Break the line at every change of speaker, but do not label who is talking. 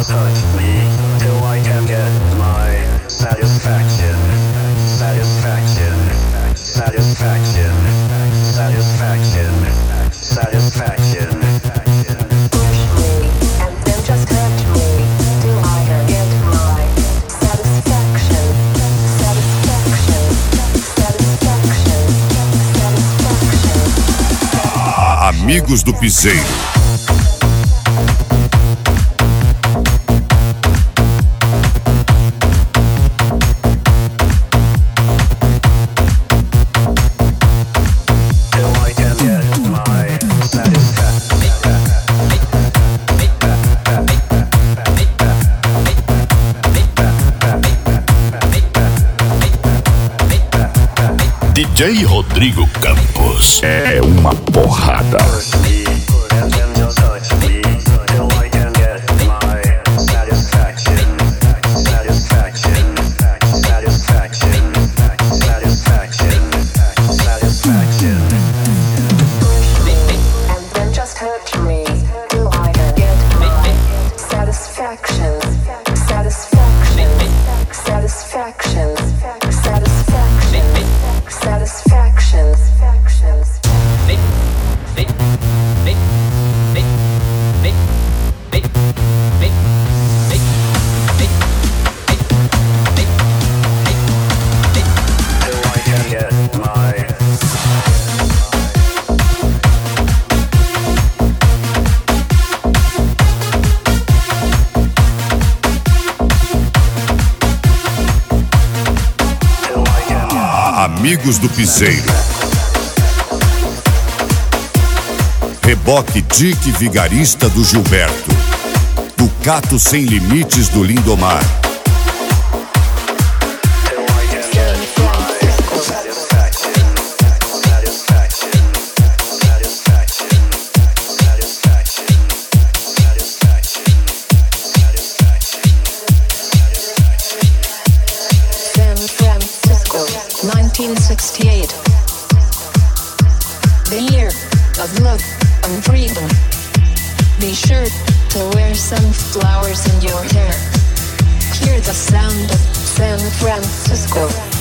touch me till I can get my satisfaction. Satisfaction. Satisfaction. Satisfaction. Satisfaction.
Push me and then just touch me till I can get my satisfaction. Satisfaction. Satisfaction. Satisfaction.
Amigos do Piseiro. DJ Rodrigo Campos é uma porrada. Amigos do Piseiro. Reboque Dick Vigarista do Gilberto. Ducato Sem Limites do Lindomar.
San Francisco, 1968. The year of love and freedom. Be sure to wear sunflowers in your hair. Hear the sound of San Francisco.